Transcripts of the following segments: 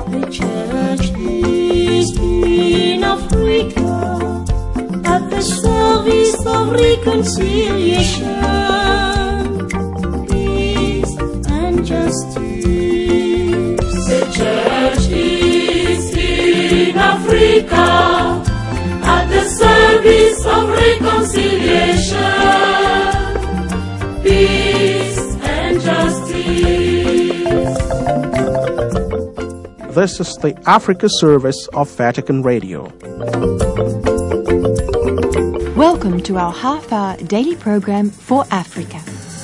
The church is in Africa at the service of reconciliation, peace and justice. The church is in Africa at the service of reconciliation, peace and justice. This is the Africa service of Vatican Radio. Welcome to our half-hour daily program for Africa.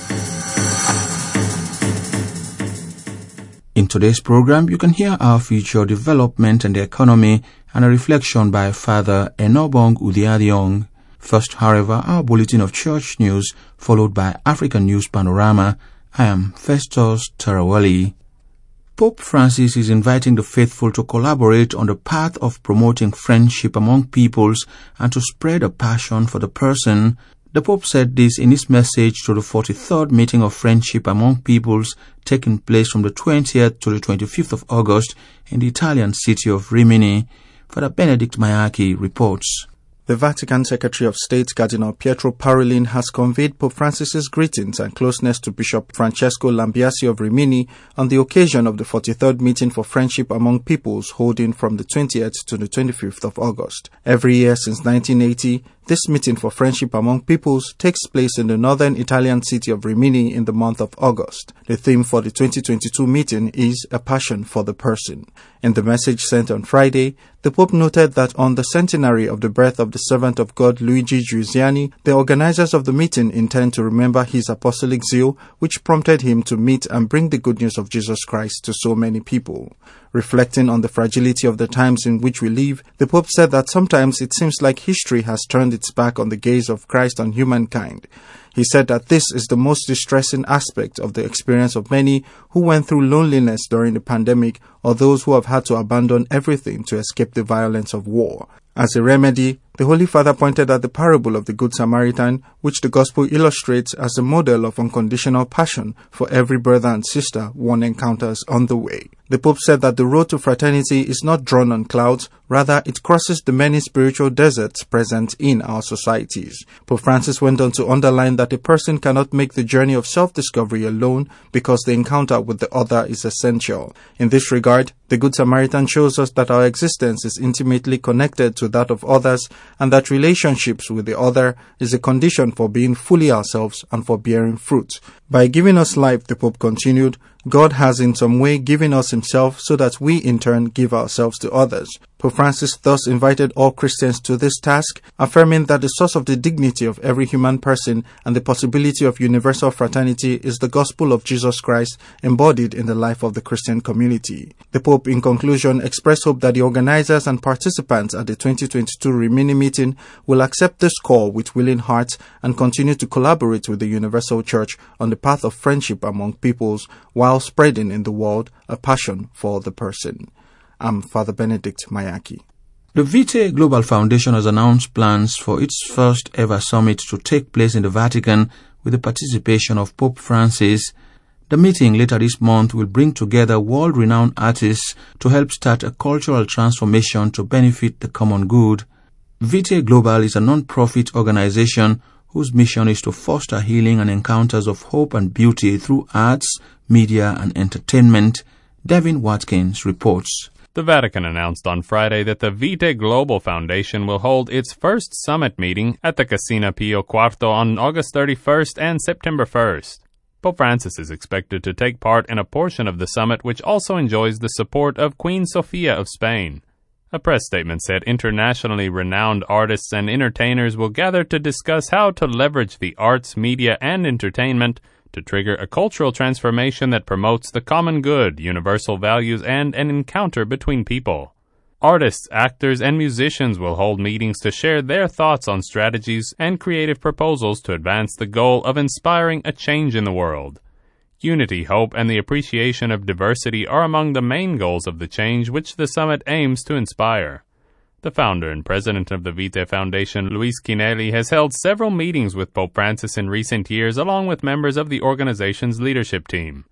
In today's program, you can hear our future development and the economy and a reflection by Father Enobong Udiadiong. First, however, our bulletin of church news, followed by African News Panorama. I am Festus Tarawali. Pope Francis is inviting the faithful to collaborate on the path of promoting friendship among peoples and to spread a passion for the person. The Pope said this in his message to the 43rd meeting of friendship among peoples taking place from the 20th to the 25th of August in the Italian city of Rimini. Father Benedict Mayaki reports. The Vatican Secretary of State, Cardinal Pietro Parolin, has conveyed Pope Francis's greetings and closeness to Bishop Francesco Lambiasi of Rimini on the occasion of the 43rd Meeting for Friendship Among Peoples holding from the 20th to the 25th of August. Every year since 1980, this meeting for friendship among peoples takes place in the northern Italian city of Rimini in the month of August. The theme for the 2022 meeting is A Passion for the Person. In the message sent on Friday, the Pope noted that on the centenary of the birth of the servant of God Luigi Giussiani, the organizers of the meeting intend to remember his apostolic zeal, which prompted him to meet and bring the good news of Jesus Christ to so many people. Reflecting on the fragility of the times in which we live, the Pope said that sometimes it seems like history has turned its back on the gaze of Christ on humankind. He said that this is the most distressing aspect of the experience of many who went through loneliness during the pandemic or those who have had to abandon everything to escape the violence of war. As a remedy, the Holy Father pointed at the parable of the Good Samaritan, which the Gospel illustrates as a model of unconditional passion for every brother and sister one encounters on the way. The Pope said that the road to fraternity is not drawn on clouds, rather it crosses the many spiritual deserts present in our societies. Pope Francis went on to underline that a person cannot make the journey of self-discovery alone because the encounter with the other is essential. In this regard, the Good Samaritan shows us that our existence is intimately connected to that of others and that relationships with the other is a condition for being fully ourselves and for bearing fruit. By giving us life, the Pope continued, God has in some way given us himself so that we in turn give ourselves to others. Pope Francis thus invited all Christians to this task, affirming that the source of the dignity of every human person and the possibility of universal fraternity is the gospel of Jesus Christ embodied in the life of the Christian community. The Pope, in conclusion, expressed hope that the organizers and participants at the 2022 Rimini meeting will accept this call with willing hearts and continue to collaborate with the Universal Church on the path of friendship among peoples while spreading in the world a passion for the person. I'm Father Benedict Mayaki. The Vitae Global Foundation has announced plans for its first ever summit to take place in the Vatican with the participation of Pope Francis. The meeting later this month will bring together world-renowned artists to help start a cultural transformation to benefit the common good. Vitae Global is a non-profit organization whose mission is to foster healing and encounters of hope and beauty through arts, media, and entertainment. Devin Watkins reports. The Vatican announced on Friday that the Vitae Global Foundation will hold its first summit meeting at the Casina Pio IV on August 31st and September 1st. Pope Francis is expected to take part in a portion of the summit, which also enjoys the support of Queen Sofia of Spain. A press statement said internationally renowned artists and entertainers will gather to discuss how to leverage the arts, media, and entertainment to trigger a cultural transformation that promotes the common good, universal values, and an encounter between people. Artists, actors, and musicians will hold meetings to share their thoughts on strategies and creative proposals to advance the goal of inspiring a change in the world. Unity, hope, and the appreciation of diversity are among the main goals of the change which the summit aims to inspire. The founder and president of the Vitae Foundation, Luis Quinelli, has held several meetings with Pope Francis in recent years along with members of the organization's leadership team.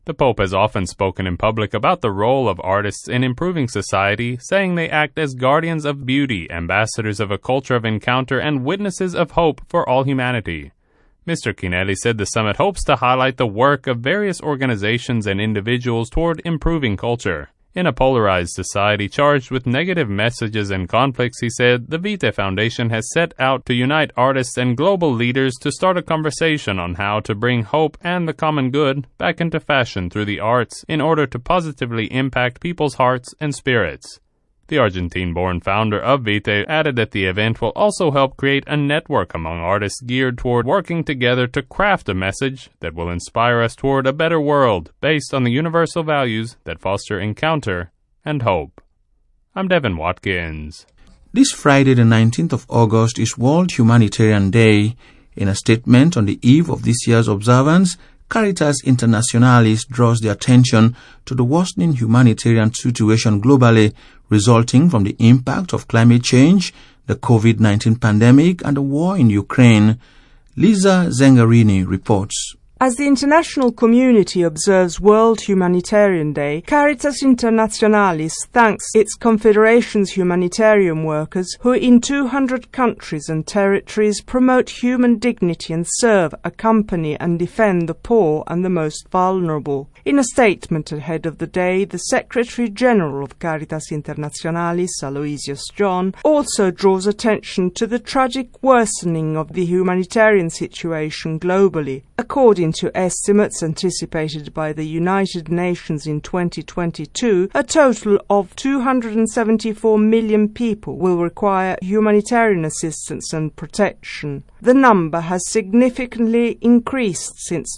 The Pope has often spoken in public about the role of artists in improving society, saying they act as guardians of beauty, ambassadors of a culture of encounter, and witnesses of hope for all humanity. Mr. Kinelli said the summit hopes to highlight the work of various organizations and individuals toward improving culture. In a polarized society charged with negative messages and conflicts, he said, the Vitae Foundation has set out to unite artists and global leaders to start a conversation on how to bring hope and the common good back into fashion through the arts in order to positively impact people's hearts and spirits. The Argentine-born founder of Vitae added that the event will also help create a network among artists geared toward working together to craft a message that will inspire us toward a better world based on the universal values that foster encounter and hope. I'm Devin Watkins. This Friday, the 19th of August, is World Humanitarian Day. In a statement on the eve of this year's observance, Caritas Internationalis draws the attention to the worsening humanitarian situation globally resulting from the impact of climate change, the COVID-19 pandemic, and the war in Ukraine. Lisa Zengarini reports. As the international community observes World Humanitarian Day, Caritas Internationalis thanks its confederation's humanitarian workers who in 200 countries and territories promote human dignity and serve, accompany and defend the poor and the most vulnerable. In a statement ahead of the day, the Secretary-General of Caritas Internationalis, Aloysius John, also draws attention to the tragic worsening of the humanitarian situation globally. According to estimates anticipated by the United Nations in 2022, a total of 274 million people will require humanitarian assistance and protection. The number has significantly increased since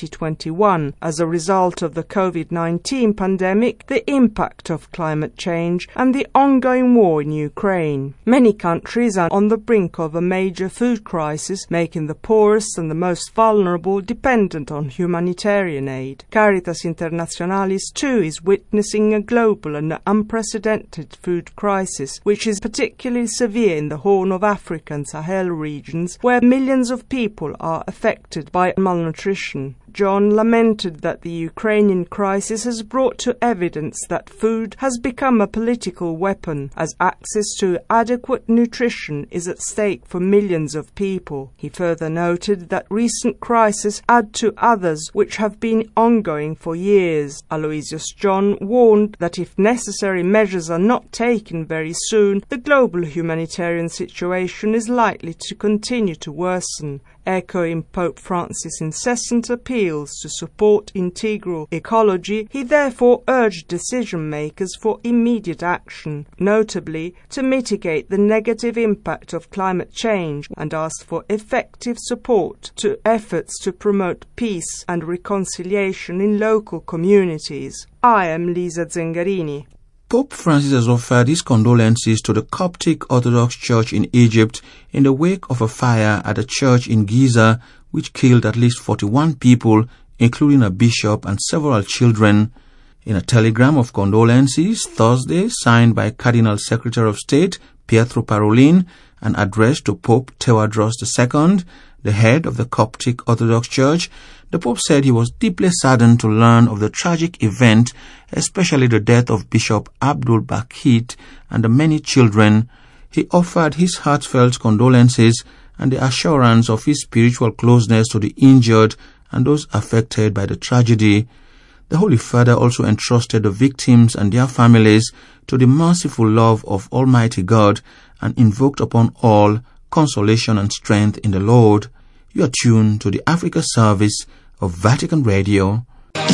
2021 as a result of the COVID-19 pandemic, the impact of climate change, and the ongoing war in Ukraine. Many countries are on the brink of a major food crisis, making the poorest and the most vulnerable dependent on humanitarian aid. Caritas Internationalis, too, is witnessing a global and unprecedented food crisis, which is particularly severe in the Horn of Africa and Sahel regions, where millions of people are affected by malnutrition. John lamented that the Ukrainian crisis has brought to evidence that food has become a political weapon, as access to adequate nutrition is at stake for millions of people. He further noted that recent crises add to others which have been ongoing for years. Aloysius John warned that if necessary measures are not taken very soon, the global humanitarian situation is likely to continue to worsen. Echoing Pope Francis' incessant appeals to support integral ecology, he therefore urged decision-makers for immediate action, notably to mitigate the negative impact of climate change, and asked for effective support to efforts to promote peace and reconciliation in local communities. I am Lisa Zengarini. Pope Francis has offered his condolences to the Coptic Orthodox Church in Egypt in the wake of a fire at a church in Giza which killed at least 41 people, including a bishop and several children. In a telegram of condolences Thursday signed by Cardinal Secretary of State Pietro Parolin and addressed to Pope Tawadros II, the head of the Coptic Orthodox Church, the Pope said he was deeply saddened to learn of the tragic event, especially the death of Bishop Abdul Bakit and the many children. He offered his heartfelt condolences and the assurance of his spiritual closeness to the injured and those affected by the tragedy. The Holy Father also entrusted the victims and their families to the merciful love of Almighty God and invoked upon all consolation and strength in the Lord. You are tuned to the Africa service of Vatican Radio.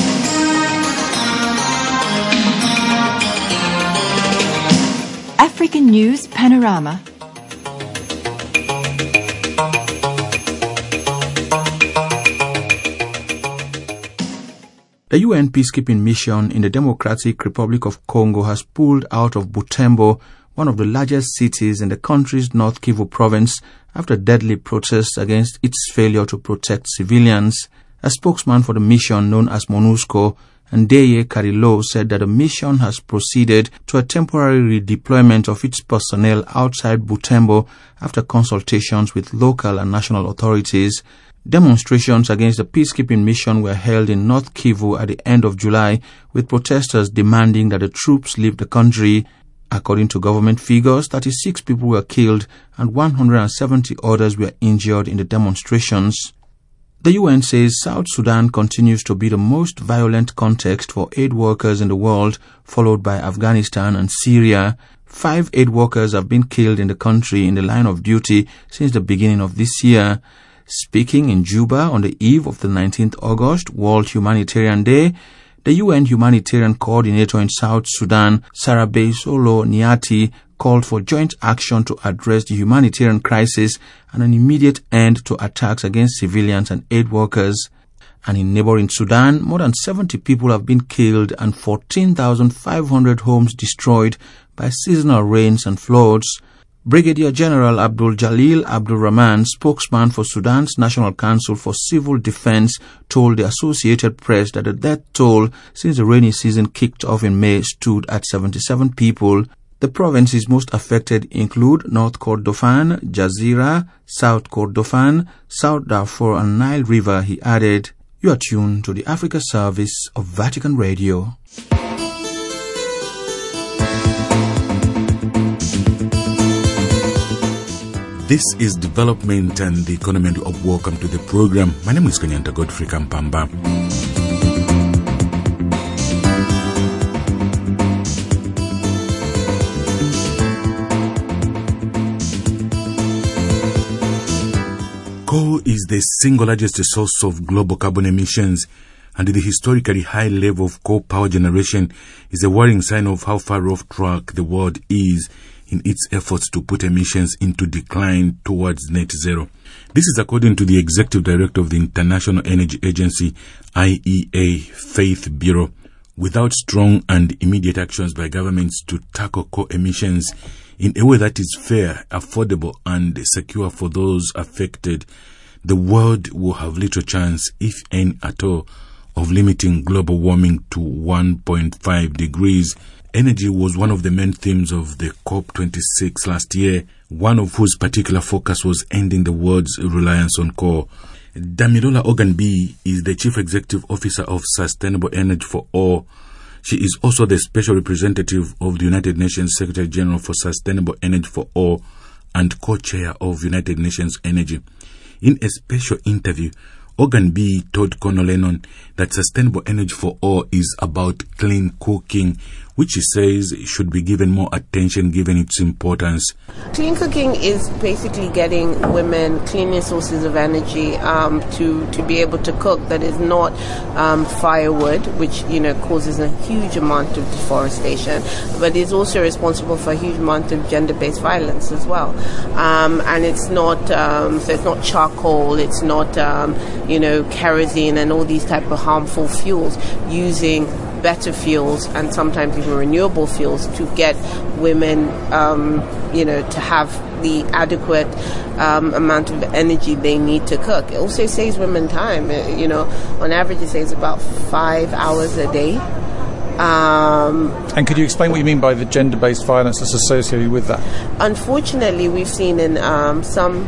African News Panorama. The UN peacekeeping mission in the Democratic Republic of Congo has pulled out of Butembo, one of the largest cities in the country's North Kivu province, after deadly protests against its failure to protect civilians. A spokesman for the mission, known as MONUSCO, Ndeye Karilo, said that the mission has proceeded to a temporary redeployment of its personnel outside Butembo after consultations with local and national authorities. Demonstrations against the peacekeeping mission were held in North Kivu at the end of July, with protesters demanding that the troops leave the country. According to government figures, 36 people were killed and 170 others were injured in the demonstrations. The UN says South Sudan continues to be the most violent context for aid workers in the world, followed by Afghanistan and Syria. 5 aid workers have been killed in the country in the line of duty since the beginning of this year. Speaking in Juba on the eve of the 19th August, World Humanitarian Day, the UN Humanitarian Coordinator in South Sudan, Sarabe Solo Niati, called for joint action to address the humanitarian crisis and an immediate end to attacks against civilians and aid workers. And in neighboring Sudan, more than 70 people have been killed and 14,500 homes destroyed by seasonal rains and floods. Brigadier General Abdul Jalil Abdul Rahman, spokesman for Sudan's National Council for Civil Defense, told the Associated Press that the death toll since the rainy season kicked off in May stood at 77 people. The provinces most affected include North Kordofan, Jazeera, South Kordofan, South Darfur and Nile River, he added. You are tuned to the Africa Service of Vatican Radio. This is Development and the Economy of Welcome to the program. My name is Kanyanta Godfrey Kampamba. Coal is the single largest source of global carbon emissions, and the historically high level of coal power generation is a worrying sign of how far off track the world is in its efforts to put emissions into decline towards net zero. This is according to the Executive Director of the International Energy Agency, IEA, Faith Bureau. Without strong and immediate actions by governments to tackle coal emissions in a way that is fair, affordable, and secure for those affected, the world will have little chance, if any at all, of limiting global warming to 1.5 degrees. Energy was one of the main themes of the COP26 last year, one of whose particular focus was ending the world's reliance on coal. Damilola Ogunbiyi is the Chief Executive Officer of Sustainable Energy for All. She is also the Special Representative of the United Nations Secretary General for Sustainable Energy for All and co-chair of United Nations Energy. In a special interview, Ogunbiyi told Conor Lennon that Sustainable Energy for All is about clean cooking, which he says should be given more attention given its importance. Clean cooking is basically getting women cleaner sources of energy to be able to cook that is not firewood, which causes a huge amount of deforestation, but is also responsible for a huge amount of gender-based violence as well. And it's not so it's not charcoal, it's not kerosene and all these type of harmful fuels. Using better fuels and sometimes even renewable fuels to get women, to have the adequate amount of energy they need to cook. It also saves women time. On average, it saves about 5 hours a day. And could you explain what you mean by the gender-based violence that's associated with that? Unfortunately, we've seen in some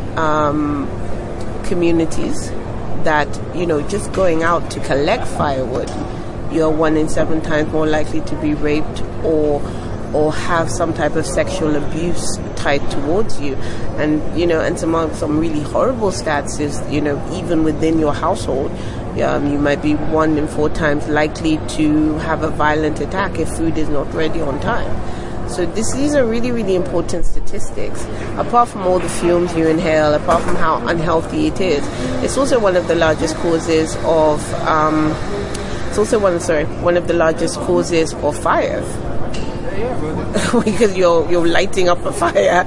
communities that, just going out to collect firewood, you're 1 in 7 times more likely to be raped or have some type of sexual abuse tied towards you. And, and some really horrible stats is, even within your household, you might be 1 in 4 times likely to have a violent attack if food is not ready on time. So these are really, really important statistics. Apart from all the fumes you inhale, apart from how unhealthy it is, it's also one of the largest causes of one of the largest causes of fires. Because you're lighting up a fire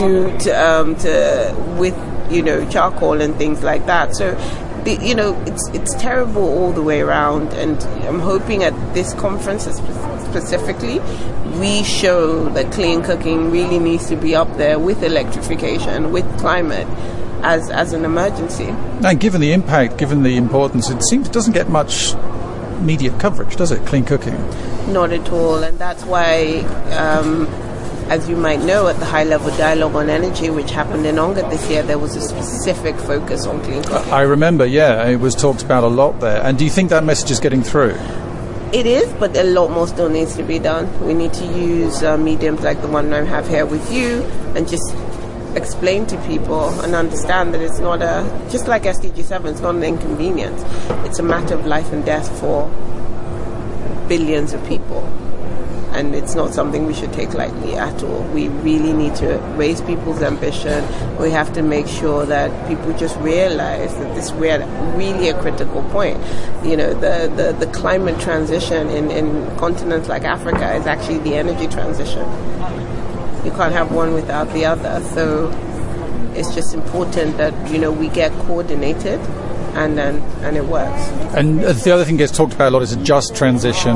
with charcoal and things like that. So it's terrible all the way around. And I'm hoping at this conference specifically, we show that clean cooking really needs to be up there with electrification, with climate, as an emergency. And given the impact, given the importance, it seems it doesn't get much media coverage, does it, clean cooking? Not at all, and that's why as you might know, at the high-level dialogue on energy, which happened in Ongat this year, there was a specific focus on clean cooking. I remember, yeah, it was talked about a lot there. And do you think that message is getting through? It is, but a lot more still needs to be done. We need to use mediums like the one I have here with you and just explain to people and understand that it's not just like SDG 7, it's not an inconvenience. It's a matter of life and death for billions of people. And it's not something we should take lightly at all. We really need to raise people's ambition. We have to make sure that people just realize that we're at really a critical point. You know, the climate transition in continents like Africa is actually the energy transition. You can't have one without the other. So it's just important that, you know, we get coordinated and it works. And the other thing gets talked about a lot is a just transition.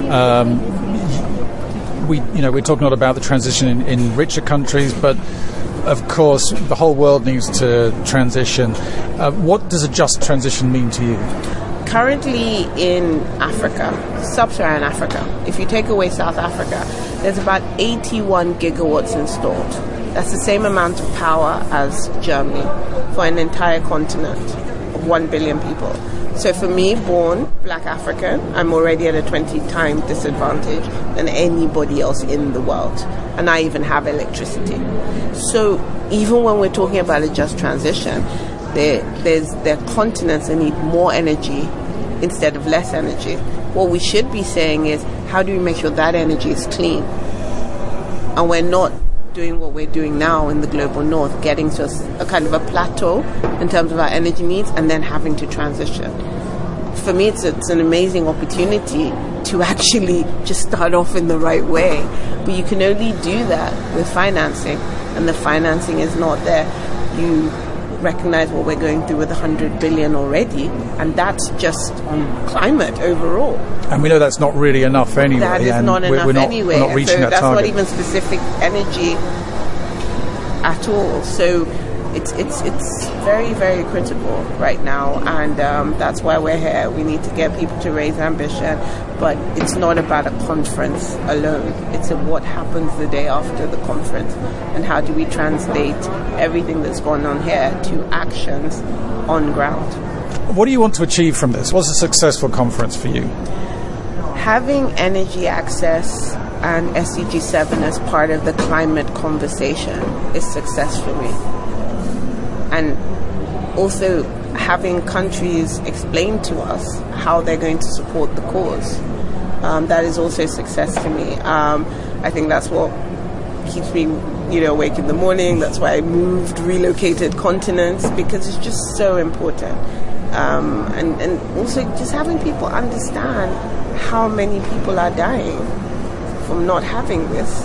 We're talking a lot about the transition in richer countries, but of course the whole world needs to transition. What does a just transition mean to you? Currently in Africa, sub-Saharan Africa, if you take away South Africa, there's about 81 gigawatts installed. That's the same amount of power as Germany for an entire continent of 1 billion people. So for me, born black African, I'm already at a 20-time disadvantage than anybody else in the world. And I even have electricity. So even when we're talking about a just transition, there are continents that need more energy instead of less energy. What we should be saying is, how do we make sure that energy is clean? And we're not doing what we're doing now in the global north, getting to a kind of a plateau in terms of our energy needs and then having to transition. For me, it's an amazing opportunity to actually just start off in the right way. But you can only do that with financing, and the financing is not there. You recognize what we're going through with 100 billion already, and that's just on climate overall. And we know that's not really enough anyway. That is not enough anyway. We're not reaching that that's target. Not even specific energy at all. So it's very, very critical right now, and that's why we're here. We need to get people to raise ambition, but it's not about a conference alone. It's what happens the day after the conference, and how do we translate everything that's going on here to actions on ground. What do you want to achieve from this? What's a successful conference for you? Having energy access and SDG 7 as part of the climate conversation is success for me. And also having countries explain to us how they're going to support the cause. That is also a success to me. I think that's what keeps me, awake in the morning. That's why I relocated continents, because it's just so important. And also just having people understand how many people are dying from not having this,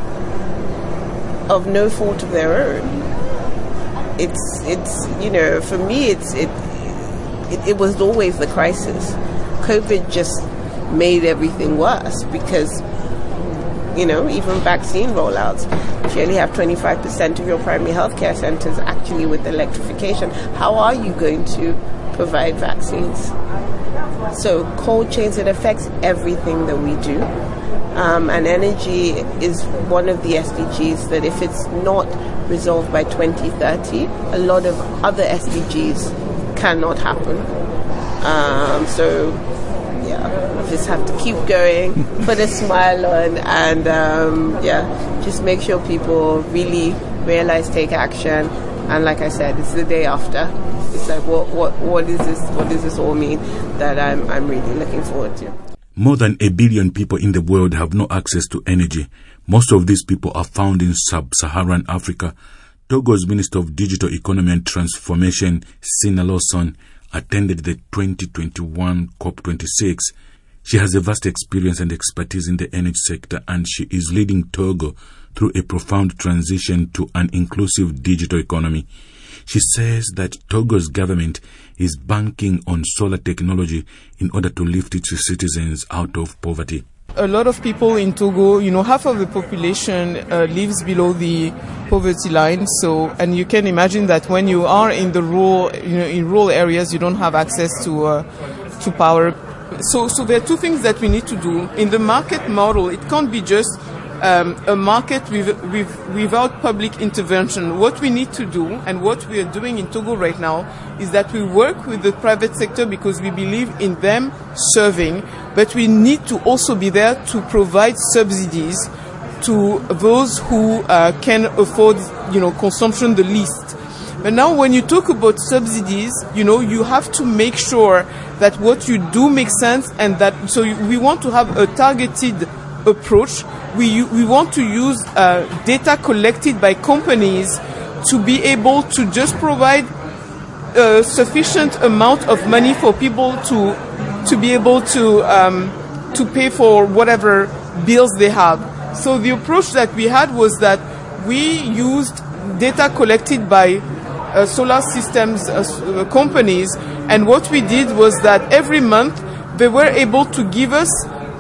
of no fault of their own. It's for me, it was always the crisis. COVID just made everything worse, because even vaccine rollouts, if you only have 25% of your primary healthcare centers actually with electrification, how are you going to provide vaccines? So cold chains, it affects everything that we do. And energy is one of the SDGs that if it's not resolved by 2030, a lot of other SDGs cannot happen. We just have to keep going, put a smile on, and just make sure people really realize, take action. And like I said, it's the day after. It's like, what is this? What does this all mean? That I'm really looking forward to. More than 1 billion people in the world have no access to energy. Most of these people are found in sub-Saharan Africa. Togo's Minister of Digital Economy and Transformation, Sina Lawson, attended the 2021 COP26. She has a vast experience and expertise in the energy sector, and she is leading Togo through a profound transition to an inclusive digital economy. She says that Togo's government is banking on solar technology in order to lift its citizens out of poverty. A lot of people in Togo, half of the population lives below the poverty line. And you can imagine that when you are in the rural areas, you don't have access to power. So there are two things that we need to do. In the market model, it can't be just a market without public intervention. What we need to do, and what we are doing in Togo right now, is that we work with the private sector because we believe in them serving, but we need to also be there to provide subsidies to those who can afford, consumption the least. But now when you talk about subsidies, you have to make sure that what you do makes sense, and that, we want to have a targeted approach. We want to use data collected by companies to be able to just provide a sufficient amount of money for people to be able to pay for whatever bills they have. So the approach that we had was that we used data collected by solar systems companies, and what we did was that every month they were able to give us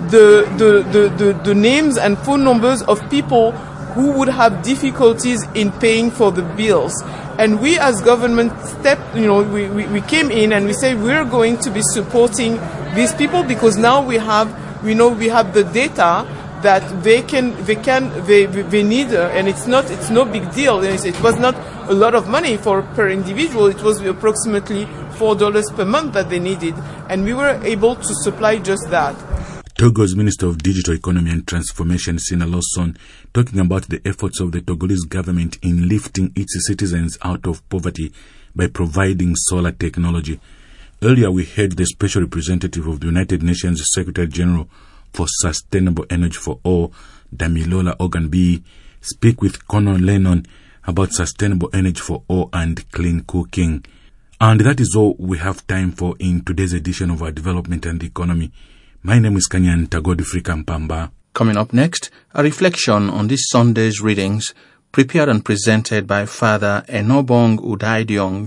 the names and phone numbers of people who would have difficulties in paying for the bills. And we as government we came in and we said we're going to be supporting these people because now we have the data that they need, and it's no big deal. It was not a lot of money per individual. It was approximately $4 per month that they needed, and we were able to supply just that. Togo's Minister of Digital Economy and Transformation, Sina Lawson, talking about the efforts of the Togolese government in lifting its citizens out of poverty by providing solar technology. Earlier, we heard the Special Representative of the United Nations Secretary General for Sustainable Energy for All, Damilola Ogunbiyi, speak with Conor Lennon about sustainable energy for all and clean cooking. And that is all we have time for in today's edition of our Development and Economy. My name is Kanyan Tagodifri Kampamba. Coming up next, a reflection on this Sunday's readings, prepared and presented by Father Enobong Udaidiong.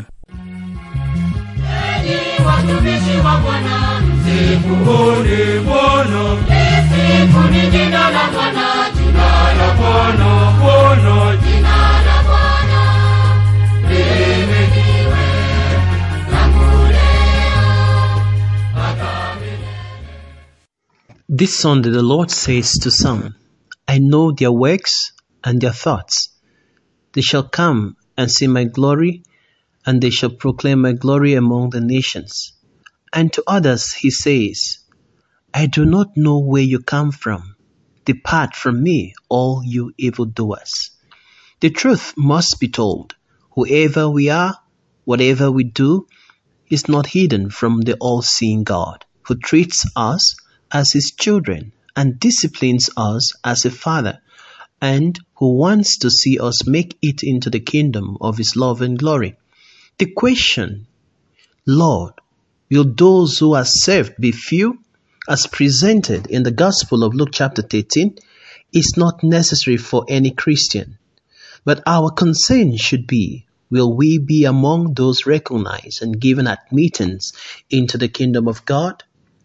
This Sunday the Lord says to some, I know their works and their thoughts. They shall come and see my glory, and they shall proclaim my glory among the nations. And to others he says, I do not know where you come from. Depart from me, all you evildoers. The truth must be told. Whoever we are, whatever we do, is not hidden from the all-seeing God, who treats us as his children and disciplines us as a father, and who wants to see us make it into the kingdom of his love and glory. The question, Lord, will those who are saved be few, as presented in the Gospel of Luke chapter 13, is not necessary for any Christian. But our concern should be, will we be among those recognized and given admittance into the kingdom of God?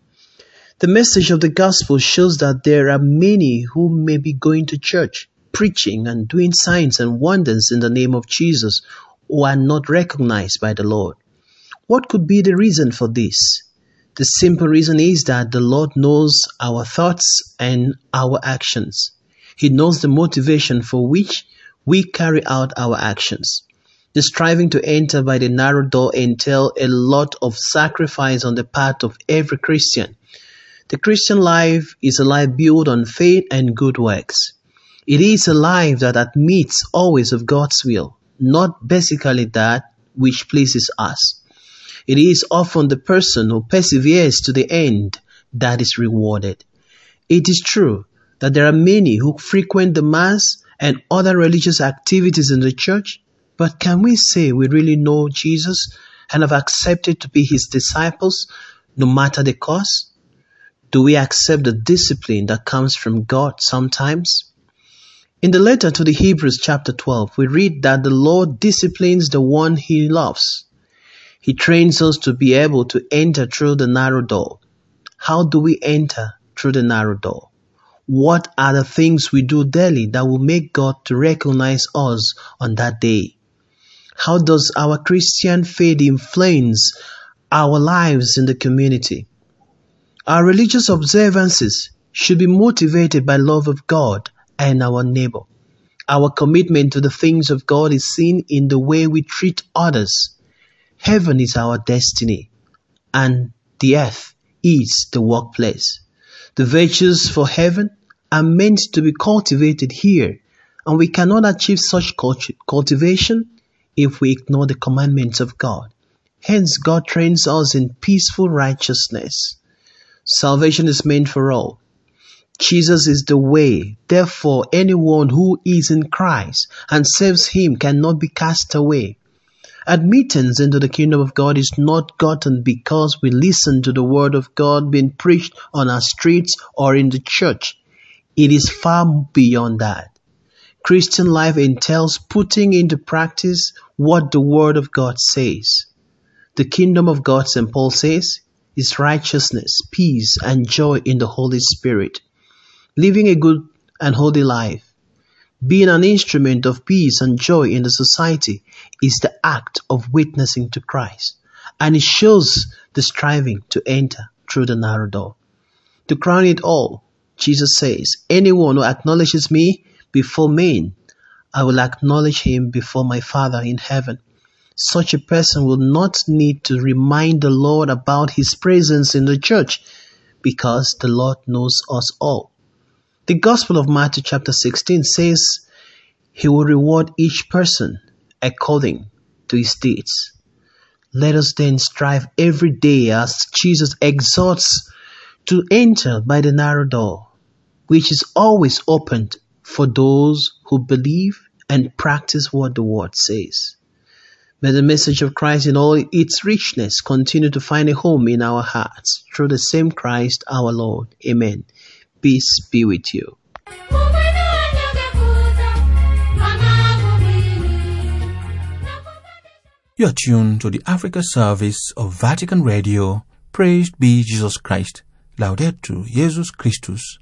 The message of the gospel shows that there are many who may be going to church, preaching and doing signs and wonders in the name of Jesus, who are not recognized by the Lord. What could be the reason for this? The simple reason is that the Lord knows our thoughts and our actions. He knows the motivation for which we carry out our actions. The striving to enter by the narrow door entails a lot of sacrifice on the part of every Christian. The Christian life is a life built on faith and good works. It is a life that admits always of God's will, not basically that which pleases us. It is often the person who perseveres to the end that is rewarded. It is true that there are many who frequent the Mass and other religious activities in the church, but can we say we really know Jesus and have accepted to be his disciples no matter the cost? Do we accept the discipline that comes from God sometimes? In the letter to the Hebrews chapter 12, we read that the Lord disciplines the one he loves. He trains us to be able to enter through the narrow door. How do we enter through the narrow door? What are the things we do daily that will make God to recognize us on that day? How does our Christian faith influence our lives in the community? Our religious observances should be motivated by love of God and our neighbor. Our commitment to the things of God is seen in the way we treat others. Heaven is our destiny, and the earth is the workplace. The virtues for heaven are meant to be cultivated here, and we cannot achieve such cultivation if we ignore the commandments of God. Hence, God trains us in peaceful righteousness. Salvation is meant for all. Jesus is the way. Therefore, anyone who is in Christ and serves Him cannot be cast away. Admittance into the kingdom of God is not gotten because we listen to the word of God being preached on our streets or in the church. It is far beyond that. Christian life entails putting into practice what the word of God says. The kingdom of God, St. Paul says, is righteousness, peace, and joy in the Holy Spirit. Living a good and holy life, being an instrument of peace and joy in the society, is the act of witnessing to Christ, and it shows the striving to enter through the narrow door. To crown it all, Jesus says, anyone who acknowledges me before men, I will acknowledge him before my Father in heaven. Such a person will not need to remind the Lord about his presence in the church, because the Lord knows us all. The Gospel of Matthew chapter 16 says, He will reward each person according to his deeds. Let us then strive every day as Jesus exhorts to enter by the narrow door, which is always opened for those who believe and practice what the Word says. May the message of Christ in all its richness continue to find a home in our hearts through the same Christ our Lord. Amen. Peace be with you. You are tuned to the Africa service of Vatican Radio. Praised be Jesus Christ. Laudetur Jesus Christus.